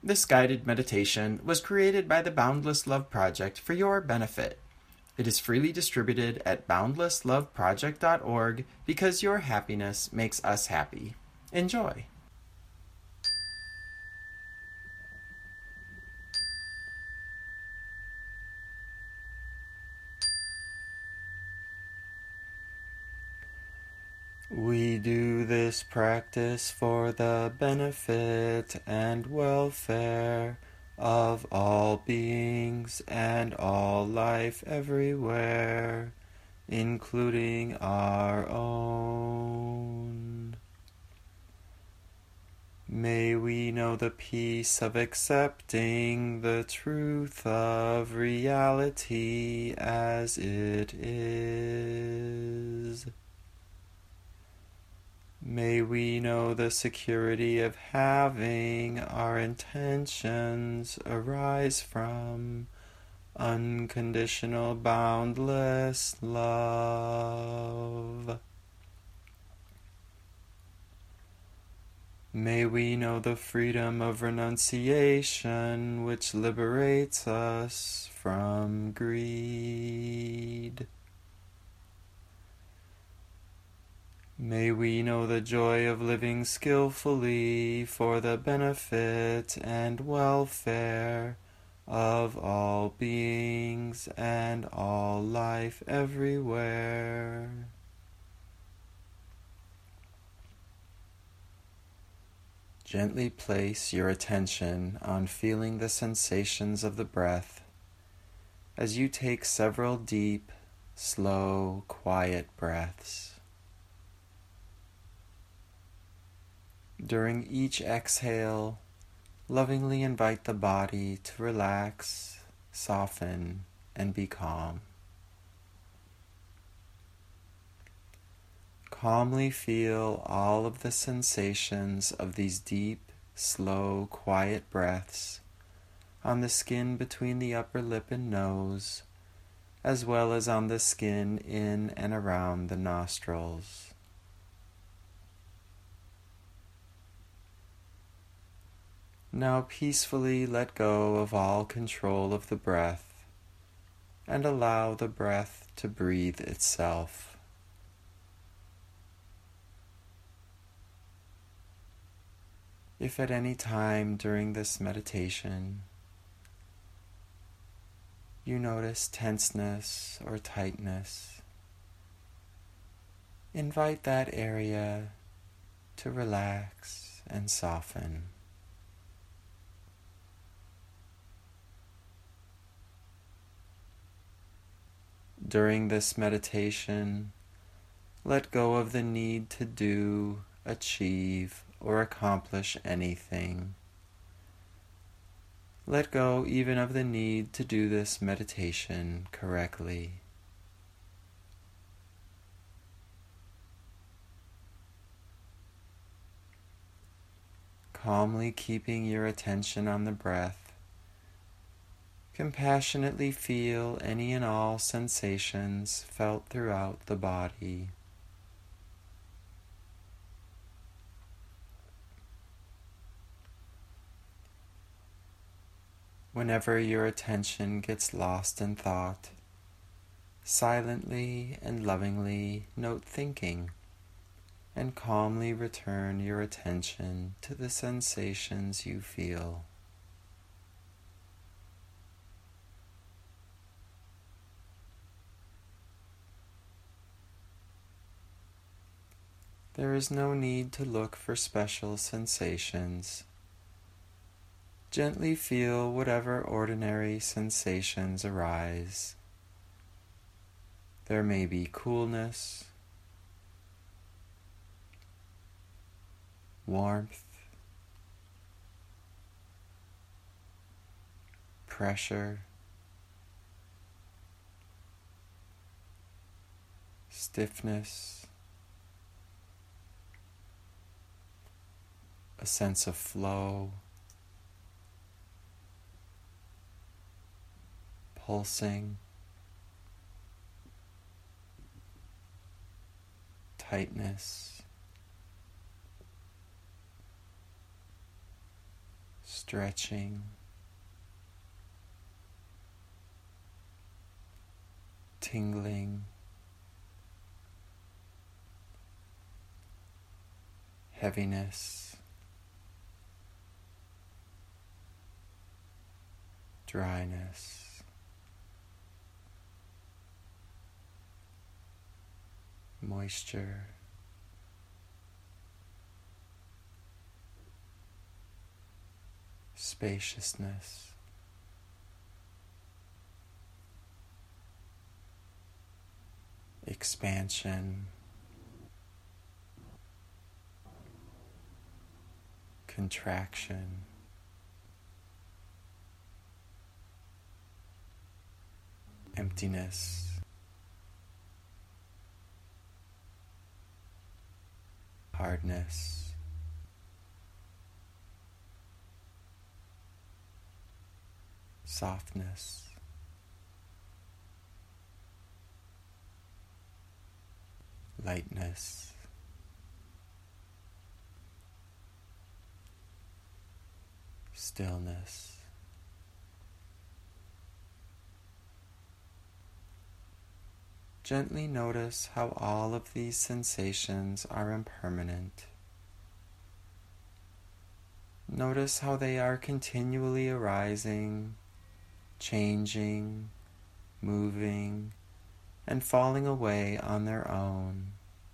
This guided meditation was created by the Boundless Love Project for your benefit. It is freely distributed at boundlessloveproject.org because your happiness makes us happy. Enjoy. We do this practice for the benefit and welfare of all beings and all life everywhere, including our own. May we know the peace of accepting the truth of reality as it is. May we know the security of having our intentions arise from unconditional, boundless love. May we know the freedom of renunciation which liberates us from greed. May we know the joy of living skillfully for the benefit and welfare of all beings and all life everywhere. Gently place your attention on feeling the sensations of the breath as you take several deep, slow, quiet breaths. During each exhale, lovingly invite the body to relax, soften, and be calm. Calmly feel all of the sensations of these deep, slow, quiet breaths on the skin between the upper lip and nose, as well as on the skin in and around the nostrils. Now peacefully let go of all control of the breath and allow the breath to breathe itself. If at any time during this meditation you notice tenseness or tightness, invite that area to relax and soften. During this meditation, let go of the need to do, achieve, or accomplish anything. Let go even of the need to do this meditation correctly. Calmly keeping your attention on the breath, compassionately feel any and all sensations felt throughout the body. Whenever your attention gets lost in thought, silently and lovingly note thinking, and calmly return your attention to the sensations you feel. There is no need to look for special sensations. Gently feel whatever ordinary sensations arise. There may be coolness, warmth, pressure, stiffness, a sense of flow, pulsing, tightness, stretching, tingling, heaviness, dryness, moisture, spaciousness, expansion, contraction, emptiness, hardness, softness, lightness, stillness. Gently notice how all of these sensations are impermanent. Notice how they are continually arising, changing, moving, and falling away on their own.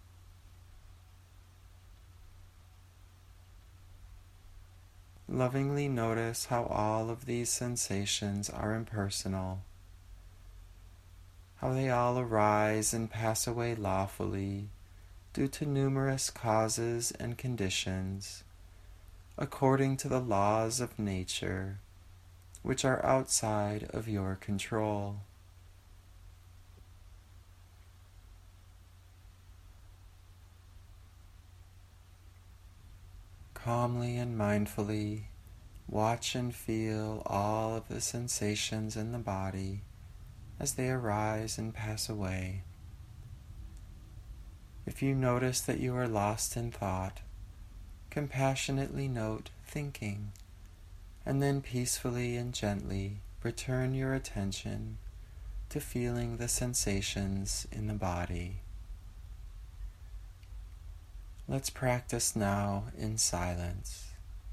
Lovingly notice how all of these sensations are impersonal, how they all arise and pass away lawfully due to numerous causes and conditions, according to the laws of nature, which are outside of your control. Calmly and mindfully watch and feel all of the sensations in the body as they arise and pass away. If you notice that you are lost in thought, compassionately note thinking, and then peacefully and gently return your attention to feeling the sensations in the body. Let's practice now in silence.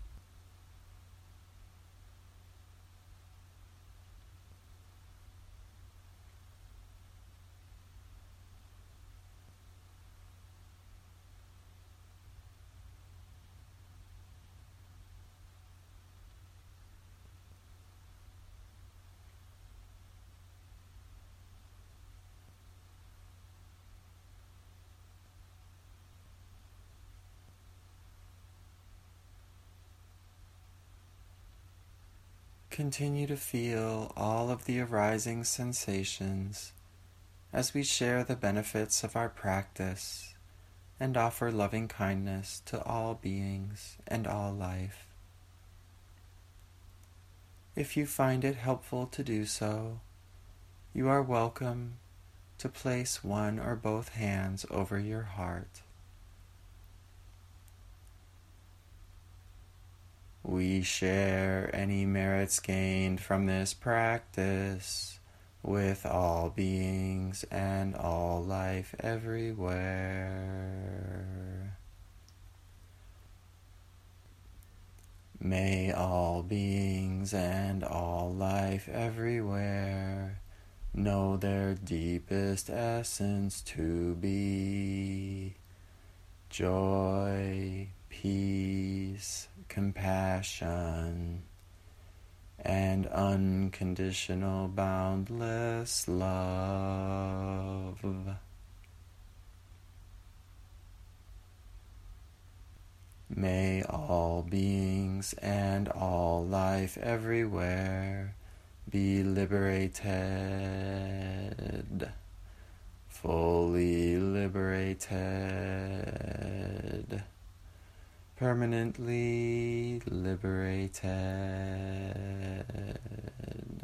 Continue to feel all of the arising sensations as we share the benefits of our practice and offer loving kindness to all beings and all life. If you find it helpful to do so, you are welcome to place one or both hands over your heart. We share any merits gained from this practice with all beings and all life everywhere. May all beings and all life everywhere know their deepest essence to be joy, peace, compassion, and unconditional boundless love. May all beings and all life everywhere be liberated, fully liberated, permanently liberated.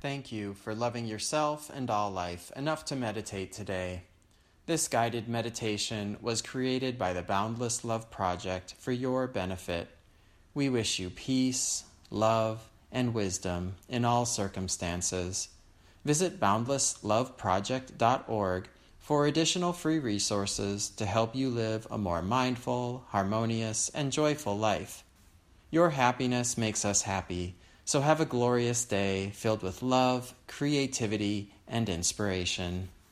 Thank you for loving yourself and all life enough to meditate today. This guided meditation was created by the Boundless Love Project for your benefit. We wish you peace, love, and wisdom in all circumstances. Visit boundlessloveproject.org for additional free resources to help you live a more mindful, harmonious, and joyful life. Your happiness makes us happy, so have a glorious day filled with love, creativity, and inspiration.